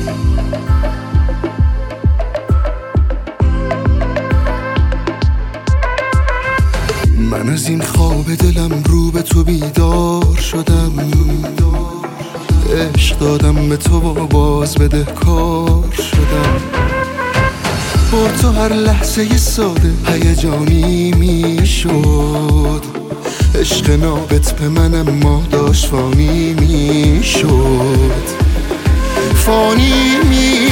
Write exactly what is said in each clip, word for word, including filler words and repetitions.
من از این خواب دلم رو به تو بیدار شدم، عشق دادم به تو و باز بده کار شدم. با تو هر لحظه ی ساده هیجانی می شد، عشق نابت به من اما داشت فانی می شد، فانی می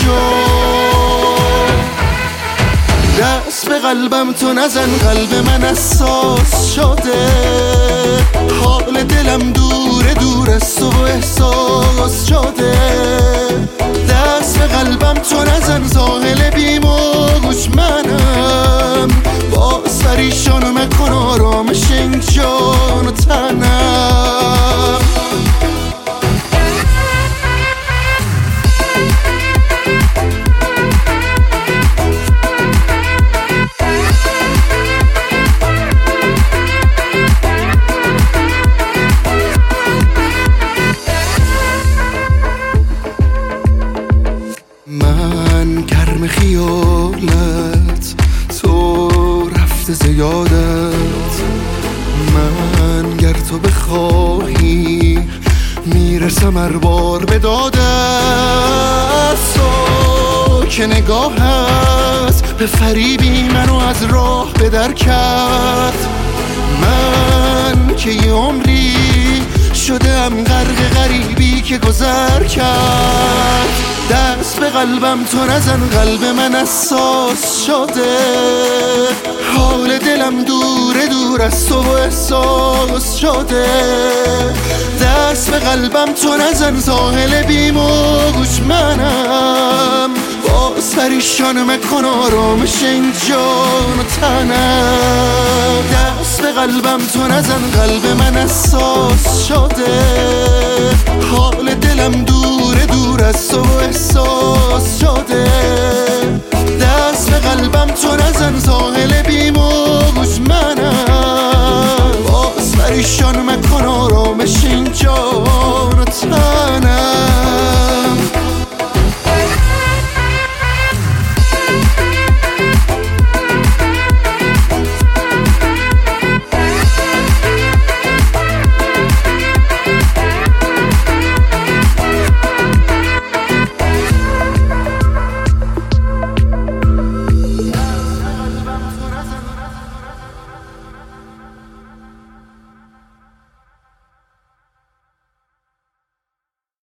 شد. دست به قلبم تو نزن، قلب من اساس شده، حال دلم دور دور از تو و احساس شده. دست به قلبم تو نزن، ساحل بیموج منم، باز پریشان مکن آرامش این جان و تنم. من گرم خیالت، تو رفته زیادت. من گر تو بخواهی میرسم هر بار به دادت. تو که نگاه هست به فریبی منو از راه به در کرد. من که یه عمری شدم غرق غریبی که گذر کرد. دست به قلبم تو نزن، قلب من اساس شده، حال دلم دور دور از تو و احساس شده. دست به قلبم تو نزن، ساحل بیموج منم، باز پریشان مکن آرامش این جان و تنم. دست به قلبم تو نزن، قلب من اساس شده، حال دلم